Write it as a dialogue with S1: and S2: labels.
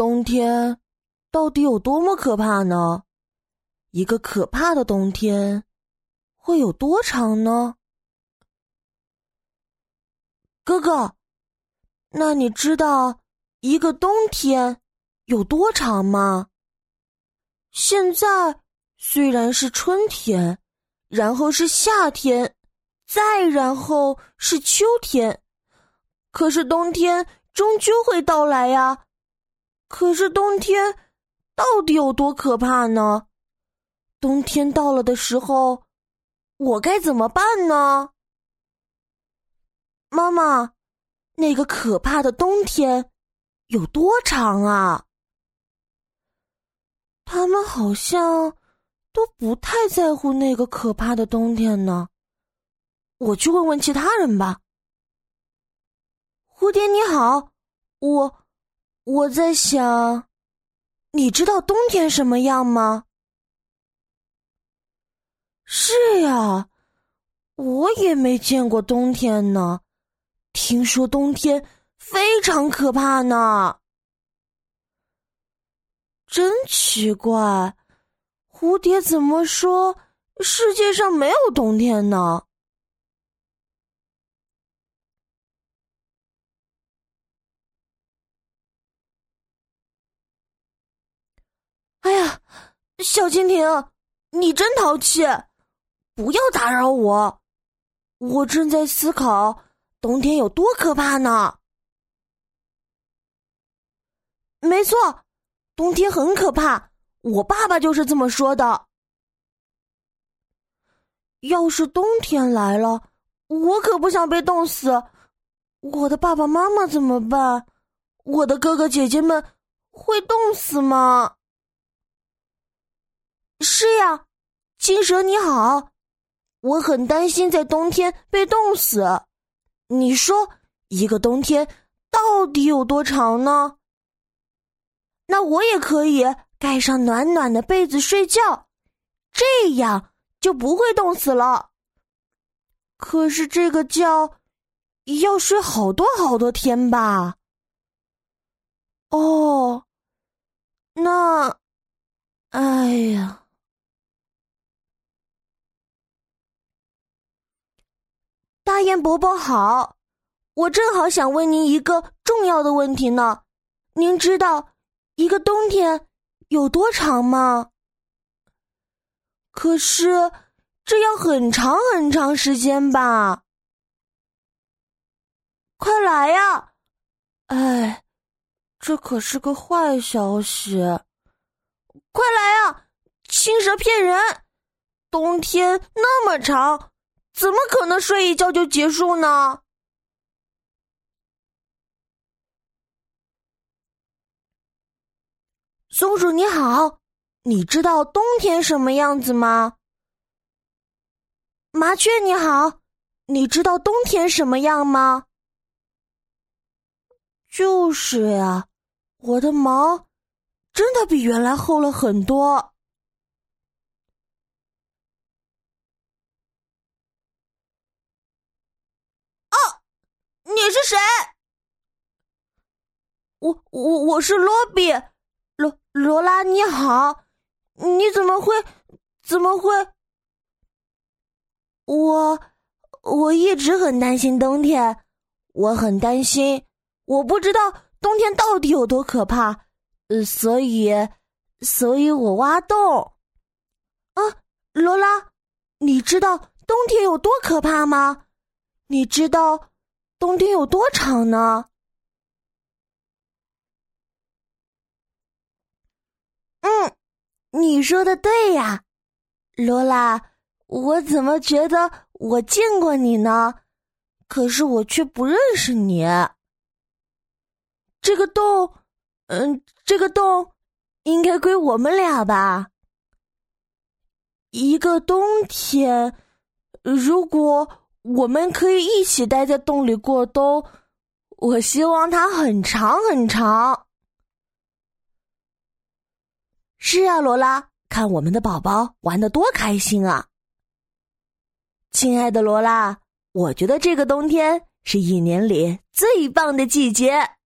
S1: 冬天到底有多么可怕呢？一个可怕的冬天会有多长呢？哥哥，那你知道一个冬天有多长吗？现在虽然是春天，然后是夏天，再然后是秋天，可是冬天终究会到来呀。可是冬天到底有多可怕呢？冬天到了的时候，我该怎么办呢？妈妈，那个可怕的冬天有多长啊？他们好像都不太在乎那个可怕的冬天呢。我去问问其他人吧。蝴蝶你好，我在想，你知道冬天什么样吗？是呀，我也没见过冬天呢。听说冬天非常可怕呢。真奇怪，蝴蝶怎么说世界上没有冬天呢？哎呀，小蜻蜓，你真淘气，不要打扰我，我正在思考冬天有多可怕呢。没错，冬天很可怕，我爸爸就是这么说的。要是冬天来了，我可不想被冻死，我的爸爸妈妈怎么办？我的哥哥姐姐们会冻死吗？是呀，青蛇你好，我很担心在冬天被冻死。你说一个冬天到底有多长呢？那我也可以盖上暖暖的被子睡觉，这样就不会冻死了。可是这个觉要睡好多好多天吧？哦，那，哎呀。大雁伯伯好，我正好想问您一个重要的问题呢。您知道一个冬天有多长吗？可是这要很长很长时间吧？快来呀！哎，这可是个坏消息。快来呀！青蛇骗人，冬天那么长，怎么可能睡一觉就结束呢？松鼠你好，你知道冬天什么样子吗？麻雀你好，你知道冬天什么样吗？就是呀，我的毛真的比原来厚了很多。你是谁？我是罗比，罗拉你好，你怎么会？我一直很担心冬天，我很担心，我不知道冬天到底有多可怕，所以我挖洞。啊，罗拉，你知道冬天有多可怕吗？你知道冬天有多长呢？你说的对呀，罗拉，我怎么觉得我见过你呢？可是我却不认识你。这个洞，这个洞应该归我们俩吧？一个冬天，如果我们可以一起待在洞里过冬，我希望它很长很长。是啊，罗拉，看我们的宝宝玩得多开心啊！亲爱的罗拉，我觉得这个冬天是一年里最棒的季节。